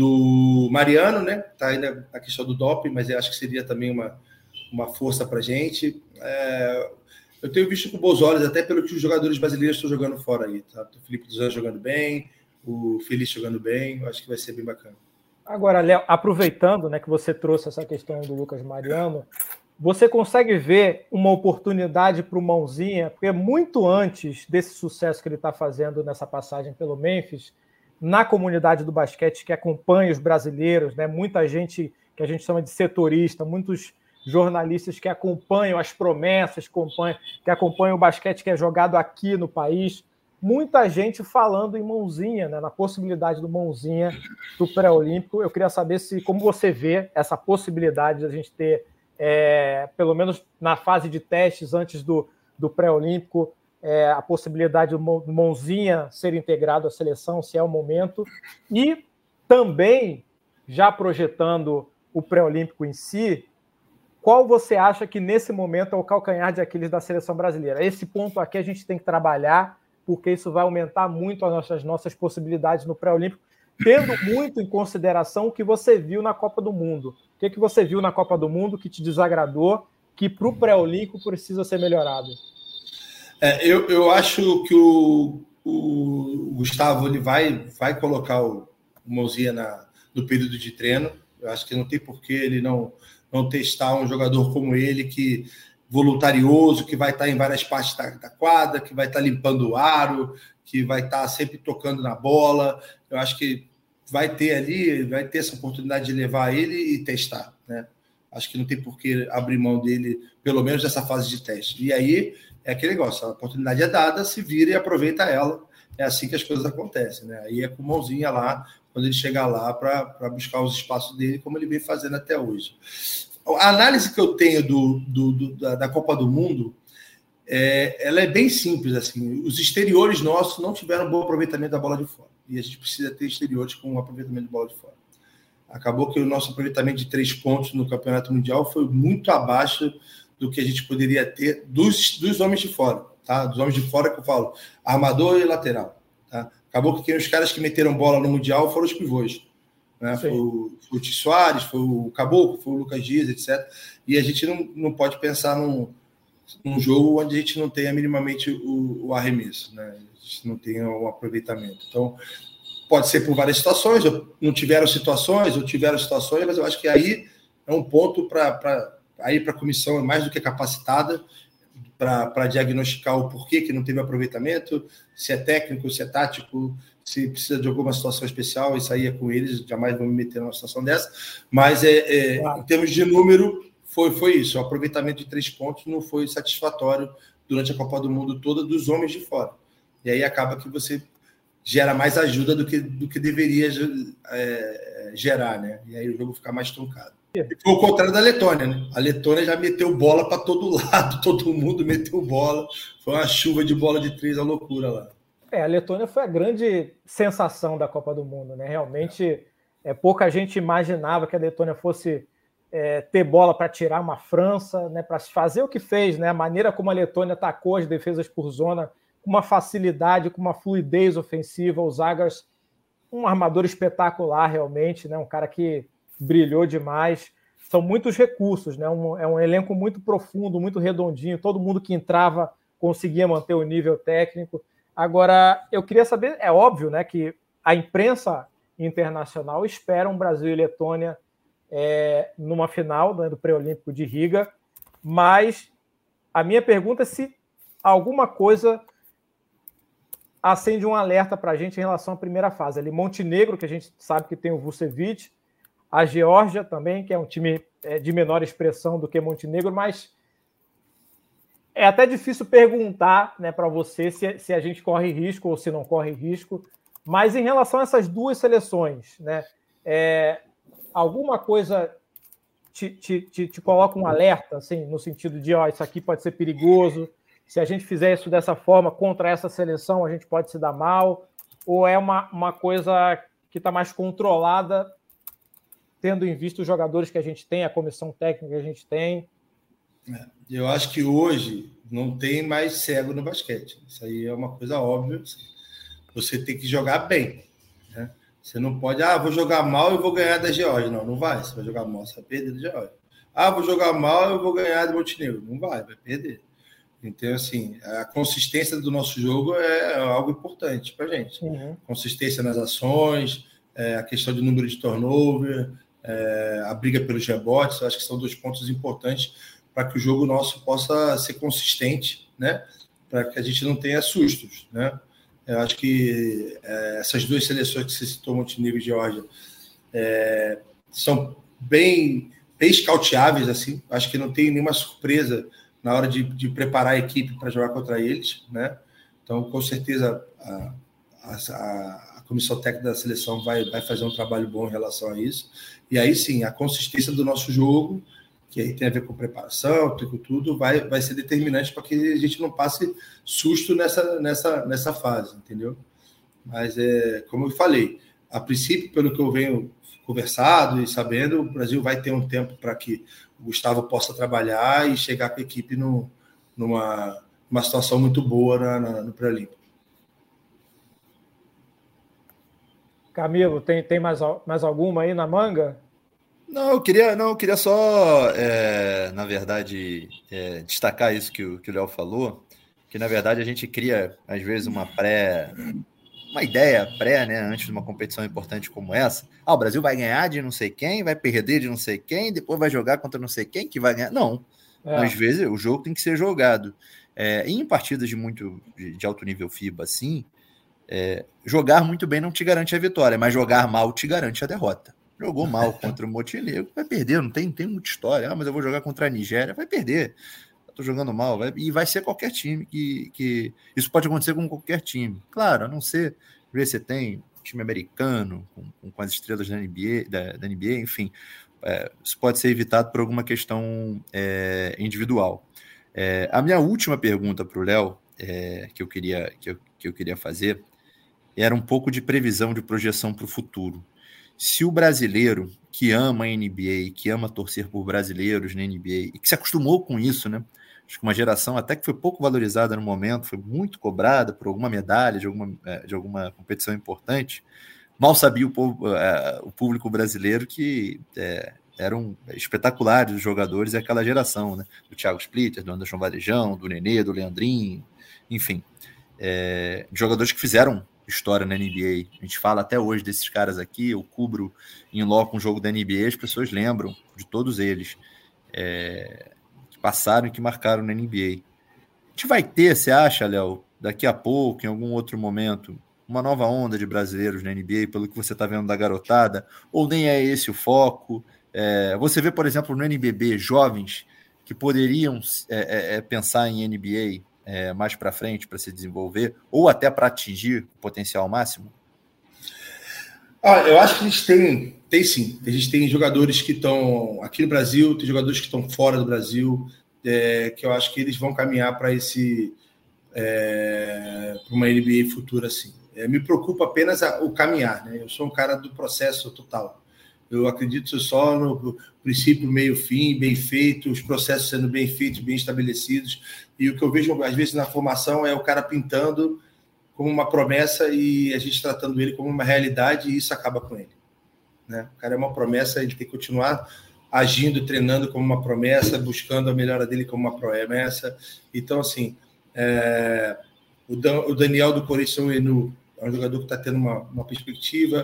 do Mariano, né? Está ainda a questão do doping, mas eu acho que seria também uma, uma força para a gente. É, eu tenho visto com bons olhos, até pelo que os jogadores brasileiros estão jogando fora aí. Tá? O Felipe dos Anjos jogando bem, o Feliz jogando bem. Eu acho que vai ser bem bacana. Agora, Léo, aproveitando, né, que você trouxe essa questão do Lucas Mariano, você consegue ver uma oportunidade para o Mãozinha? Porque muito antes desse sucesso que ele está fazendo nessa passagem pelo Memphis, na comunidade do basquete que acompanha os brasileiros, né, muita gente que a gente chama de setorista, muitos jornalistas que acompanham as promessas, que acompanham, que acompanham o basquete que é jogado aqui no país, muita gente falando em Mãozinha, né, na possibilidade do Mãozinha do pré-olímpico. Eu queria saber se, como você vê essa possibilidade de a gente ter, é, pelo menos na fase de testes antes do, do pré-olímpico, é, a possibilidade do Mãozinha ser integrado à seleção, se é o momento, e também, já projetando o pré-olímpico em si, qual você acha que nesse momento é o calcanhar de Aquiles da seleção brasileira? Esse ponto aqui a gente tem que trabalhar, porque isso vai aumentar muito as nossas, nossas possibilidades no pré-olímpico, tendo muito em consideração o que você viu na Copa do Mundo. O que, que você viu na Copa do Mundo que te desagradou, que para o pré-olímpico precisa ser melhorado? É, eu, eu acho que o, o Gustavo ele vai, vai colocar o, o Mãozinha na, no período de treino. Eu acho que não tem por que ele não, não testar um jogador como ele, que voluntarioso, que vai estar em várias partes da, da quadra, que vai estar limpando o aro, que vai estar sempre tocando na bola. Eu acho que vai ter ali, vai ter essa oportunidade de levar ele e testar, né? Acho que não tem por que abrir mão dele, pelo menos nessa fase de teste. E aí é aquele negócio, a oportunidade é dada, se vira e aproveita ela. É assim que as coisas acontecem, né? Aí é com Mãozinha lá, quando ele chegar lá para buscar os espaços dele, como ele vem fazendo até hoje. A análise que eu tenho do, do, do, da, da Copa do Mundo, é, ela é bem simples. Assim, os exteriores nossos não tiveram bom aproveitamento da bola de fora. E a gente precisa ter exteriores com um aproveitamento de bola de fora. Acabou que o nosso aproveitamento de três pontos no Campeonato Mundial foi muito abaixo do que a gente poderia ter dos, dos homens de fora. Tá? Dos homens de fora que eu falo, armador e lateral. Tá? Acabou que os caras que meteram bola no Mundial foram os pivôs. Né? Foi, o, foi o Ti Soares, foi o Caboclo, foi o Lucas Dias, etcétera. E a gente não, não pode pensar num, num jogo onde a gente não tenha minimamente o, o arremesso, né? A gente não tenha o aproveitamento. Então, pode ser por várias situações, ou não tiveram situações, ou tiveram situações, mas eu acho que aí é um ponto para aí para a comissão mais do que capacitada para diagnosticar o porquê que não teve aproveitamento, se é técnico, se é tático, se precisa de alguma situação especial, isso aí é com eles, jamais vou me meter numa situação dessa, mas é, é, claro. Em termos de número, foi, foi isso, o aproveitamento de três pontos não foi satisfatório durante a Copa do Mundo toda dos homens de fora, e aí acaba que você gera mais ajuda do que, do que deveria é, gerar, né? E aí o jogo fica mais truncado. E foi o contrário da Letônia, né? A Letônia já meteu bola para todo lado, todo mundo meteu bola, foi uma chuva de bola de três, a loucura lá. É, a Letônia foi a grande sensação da Copa do Mundo, né? Realmente, é, pouca gente imaginava que a Letônia fosse é, ter bola para tirar uma França, né? Para fazer o que fez, né? A maneira como a Letônia atacou as defesas por zona, com uma facilidade, com uma fluidez ofensiva, o Zagars, um armador espetacular realmente, né? Um cara que brilhou demais. São muitos recursos, né? Um, é um elenco muito profundo, muito redondinho, todo mundo que entrava conseguia manter o nível técnico. Agora, eu queria saber, é óbvio, né, que a imprensa internacional espera um Brasil e Letônia é, numa final, né, do pré-olímpico de Riga, mas a minha pergunta é se alguma coisa acende um alerta para a gente em relação à primeira fase. Ali, Montenegro, que a gente sabe que tem o Vucevic, a Geórgia também, que é um time de menor expressão do que Montenegro, mas é até difícil perguntar, né, para você se, se a gente corre risco ou se não corre risco, mas em relação a essas duas seleções, né, é, alguma coisa te, te, te, te coloca um alerta, assim, no sentido de, ó, isso aqui pode ser perigoso, se a gente fizer isso dessa forma contra essa seleção, a gente pode se dar mal, ou é uma, uma coisa que está mais controlada, tendo em vista os jogadores que a gente tem, a comissão técnica que a gente tem? Eu acho que hoje não tem mais cego no basquete. Isso aí é uma coisa óbvia. Você tem que jogar bem, né? Você não pode, ah, vou jogar mal e vou ganhar da Geórgia. Não, não vai. Você vai jogar mal, você vai perder da Geórgia. Ah, vou jogar mal e vou ganhar do Montenegro. Não vai, vai perder. Então, assim, a consistência do nosso jogo é algo importante para a gente. Uhum. Consistência nas ações, é, a questão de número de turnover, é, a briga pelos rebotes, eu acho que são dois pontos importantes para que o jogo nosso possa ser consistente, né? Para que a gente não tenha sustos, né? Eu acho que é, essas duas seleções que você citou, Montenegro e Geórgia, é, são bem, bem scouteáveis, assim. Acho que não tem nenhuma surpresa na hora de, de preparar a equipe para jogar contra eles, né? Então, com certeza, a, a, a comissão técnica da seleção vai, vai fazer um trabalho bom em relação a isso. E aí, sim, a consistência do nosso jogo, que aí tem a ver com preparação, com tudo, vai, vai ser determinante para que a gente não passe susto nessa, nessa, nessa fase, entendeu? Mas, é, como eu falei, a princípio, pelo que eu venho conversado e sabendo, o Brasil vai ter um tempo para que o Gustavo possa trabalhar e chegar com a equipe no, numa, numa situação muito boa na, na, no pré-olímpico. Camilo, tem, tem mais, mais alguma aí na manga? Não, eu queria, não, eu queria só, é, na verdade, é, destacar isso que o que o Léo falou, que, na verdade, a gente cria, às vezes, uma pré... uma ideia pré, né, antes de uma competição importante como essa. Ah, o Brasil vai ganhar de não sei quem, vai perder de não sei quem, depois vai jogar contra não sei quem que vai ganhar. Não. É. Às vezes, o jogo tem que ser jogado. É, em partidas de, muito, de, de alto nível FIBA, assim, é, jogar muito bem não te garante a vitória, mas jogar mal te garante a derrota. Jogou mal contra o Montenegro, vai perder, não tem, tem muita história. Ah, mas eu vou jogar contra a Nigéria, vai perder. Estou jogando mal, vai, e vai ser qualquer time que, que... Isso pode acontecer com qualquer time. Claro, a não ser... Você tem time americano, com, com as estrelas da N B A, da, da N B A, enfim. É, isso pode ser evitado por alguma questão é, individual. É, a minha última pergunta para o Léo, é, que, eu queria, que, eu, que eu queria fazer, era um pouco de previsão, de projeção para o futuro. Se o brasileiro que ama a N B A, que ama torcer por brasileiros na N B A, e que se acostumou com isso, né? Acho que uma geração até que foi pouco valorizada no momento, foi muito cobrada por alguma medalha de alguma, de alguma competição importante, mal sabia o, povo, uh, o público brasileiro que é, eram espetaculares os jogadores daquela geração, né? Do Thiago Splitter, do Anderson Varejão, do Nenê, do Leandrinho, enfim. É, jogadores que fizeram história na N B A. A gente fala até hoje desses caras aqui, eu cubro em loco um jogo da N B A, as pessoas lembram de todos eles é, que passaram e que marcaram na N B A. A gente vai ter, você acha, Léo, daqui a pouco, em algum outro momento, uma nova onda de brasileiros na N B A, pelo que você está vendo da garotada, ou nem é esse o foco? É, você vê, por exemplo, no N B B, jovens que poderiam é, é, pensar em N B A É, mais para frente, para se desenvolver, ou até para atingir o potencial máximo? Ah, eu acho que a gente tem, tem sim. A gente tem jogadores que estão aqui no Brasil, tem jogadores que estão fora do Brasil, é, que eu acho que eles vão caminhar para esse é, para uma N B A futura assim. É, me preocupa apenas a, o caminhar, né? Eu sou um cara do processo total. Eu acredito só no princípio, meio, fim, bem feito, os processos sendo bem feitos, bem estabelecidos. E o que eu vejo, às vezes, na formação é o cara pintando como uma promessa e a gente tratando ele como uma realidade e isso acaba com ele. Né? O cara é uma promessa, ele tem que continuar agindo, treinando como uma promessa, buscando a melhora dele como uma promessa. Então, assim, é... o, Dan, o Daniel do Corinthians é um jogador que está tendo uma, uma perspectiva.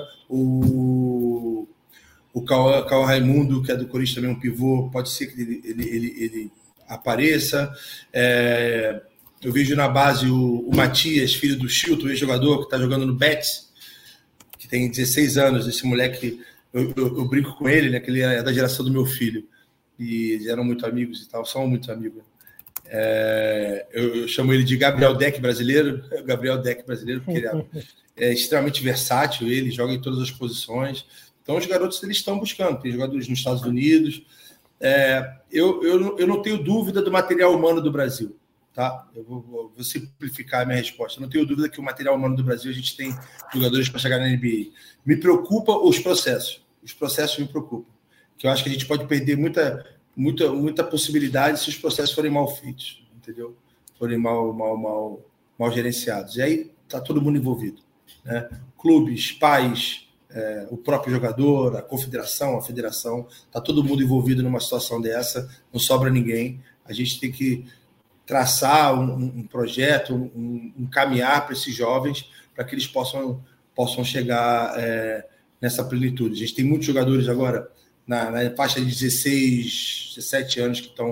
O... O Cauã Raimundo, que é do Corinthians, também um pivô, pode ser que ele, ele, ele, ele apareça. É, eu vejo na base o, o Matias, filho do Chilton, ex-jogador, que está jogando no Betis, que tem dezesseis anos. Esse moleque, eu, eu, eu brinco com ele, né, que ele é da geração do meu filho. E eles eram muito amigos e tal, são muito amigos. É, eu, eu chamo ele de Gabriel Deck brasileiro, Gabriel Deck brasileiro, porque ele é, é extremamente versátil, ele joga em todas as posições. Então, os garotos eles estão buscando. Tem jogadores nos Estados Unidos. É, eu, eu, eu não tenho dúvida do material humano do Brasil. Tá? Eu vou, vou, vou simplificar a minha resposta. Eu não tenho dúvida que o material humano do Brasil, a gente tem jogadores para chegar na N B A. Me preocupa os processos. Os processos me preocupam. Que eu acho que a gente pode perder muita, muita, muita possibilidade se os processos forem mal feitos. Entendeu? Forem mal, mal, mal, mal gerenciados. E aí está todo mundo envolvido. Né? Clubes, pais... É, o próprio jogador, a confederação, a federação, está todo mundo envolvido numa situação dessa, não sobra ninguém. A gente tem que traçar um, um projeto, um, um caminhar para esses jovens, para que eles possam, possam chegar é, nessa plenitude. A gente tem muitos jogadores agora na, na faixa de dezesseis, dezessete anos que estão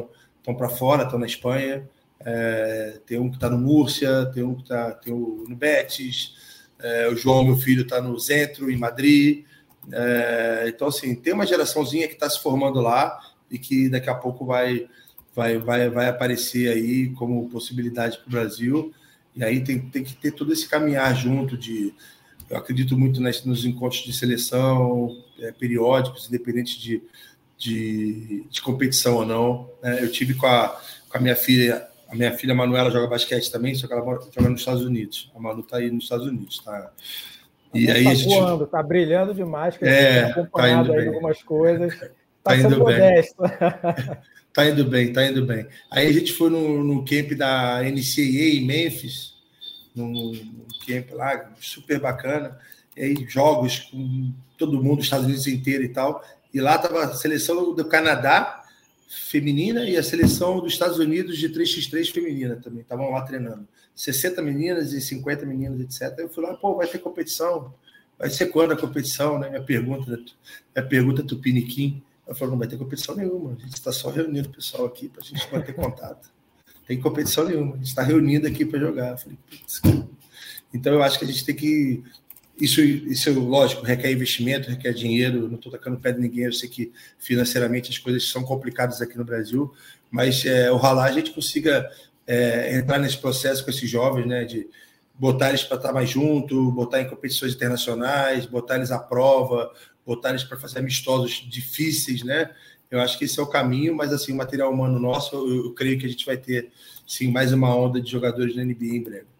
estão para fora, estão na Espanha. É, tem um que está no Múrcia, tem um que está tem um no Betis, é, o João, meu filho, está no Zentro, em Madrid. É, então, assim, tem uma geraçãozinha que está se formando lá e que daqui a pouco vai, vai, vai, vai aparecer aí como possibilidade para o Brasil. E aí tem, tem que ter todo esse caminhar junto de... Eu acredito muito nas, nos encontros de seleção, é, periódicos, independente de, de, de competição ou não. É, eu tive com a, com a minha filha... A minha filha Manuela joga basquete também, só que ela joga nos Estados Unidos. A Manu está aí nos Estados Unidos. Tá? E aí tá a gente... voando, tá brilhando demais, que é, a gente acompanhado tá aí algumas coisas. Tá, tá sendo indo modesto. Bem. Tá indo bem, tá indo bem. Aí a gente foi no, no camp da N C A A em Memphis, num, num camp lá, super bacana. E aí jogos com todo mundo, os Estados Unidos inteiro e tal. E lá tava a seleção do Canadá feminina e a seleção dos Estados Unidos de três por três feminina também. Estavam lá treinando. sessenta meninas e cinquenta meninos, etcétera. Eu fui lá, pô, vai ter competição? Vai ser quando a competição? Né? Minha pergunta, minha pergunta Tupiniquim. Eu falei, não vai ter competição nenhuma. A gente está só reunindo o pessoal aqui para a gente manter contato. Tem competição nenhuma. A gente está reunindo aqui para jogar. Eu falei, putz. Então, eu acho que a gente tem que... Isso, isso, lógico, requer investimento, requer dinheiro. Não estou tacando pé de ninguém. Eu sei que financeiramente as coisas são complicadas aqui no Brasil, mas é, ojalá a gente consiga é, entrar nesse processo com esses jovens, né, de botar eles para estar mais junto, botar em competições internacionais, botar eles à prova, botar eles para fazer amistosos difíceis, né? Eu acho que esse é o caminho, mas assim, o material humano nosso, eu, eu creio que a gente vai ter, sim, mais uma onda de jogadores na N B A em breve.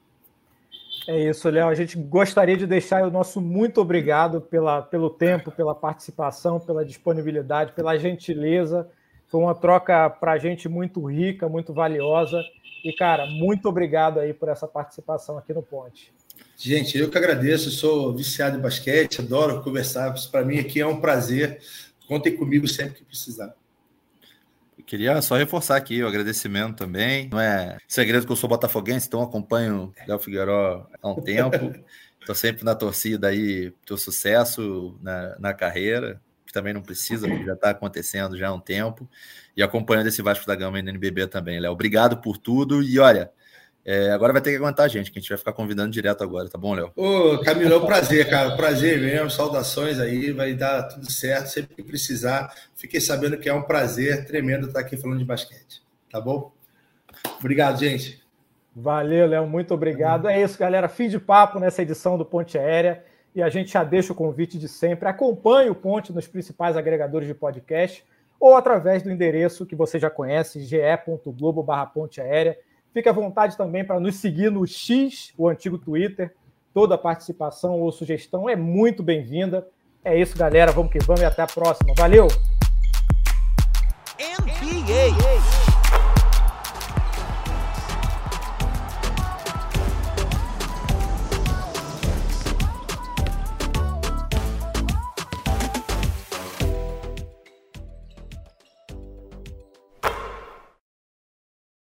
É isso, Léo. A gente gostaria de deixar o nosso muito obrigado pela, pelo tempo, pela participação, pela disponibilidade, pela gentileza. Foi uma troca para a gente muito rica, muito valiosa. E, cara, muito obrigado aí por essa participação aqui no Ponte. Gente, eu que agradeço. Sou viciado em basquete, adoro conversar. Para mim aqui é um prazer. Contem comigo sempre que precisar. Queria só reforçar aqui o agradecimento também. Não é segredo que eu sou botafoguense, então acompanho o Léo Figueiró há um tempo. Estou sempre na torcida aí, teu sucesso na, na carreira, que também não precisa, porque já está acontecendo já há um tempo. E acompanhando esse Vasco da Gama no N B B também, Léo. Obrigado por tudo. E olha, é, agora vai ter que aguentar a gente, que a gente vai ficar convidando direto agora, tá bom, Léo? Ô, Camilo, é um prazer, cara. Prazer mesmo, saudações aí, vai dar tudo certo, sempre que precisar. Fiquei sabendo que é um prazer tremendo estar aqui falando de basquete, tá bom? Obrigado, gente. Valeu, Léo, muito obrigado. É isso, galera, fim de papo nessa edição do Ponte Aérea, e a gente já deixa o convite de sempre. Acompanhe o Ponte nos principais agregadores de podcast ou através do endereço que você já conhece, ge ponto globo barra ponte aérea. Fique à vontade também para nos seguir no X, o antigo Twitter. Toda participação ou sugestão é muito bem-vinda. É isso, galera. Vamos que vamos e até a próxima. Valeu!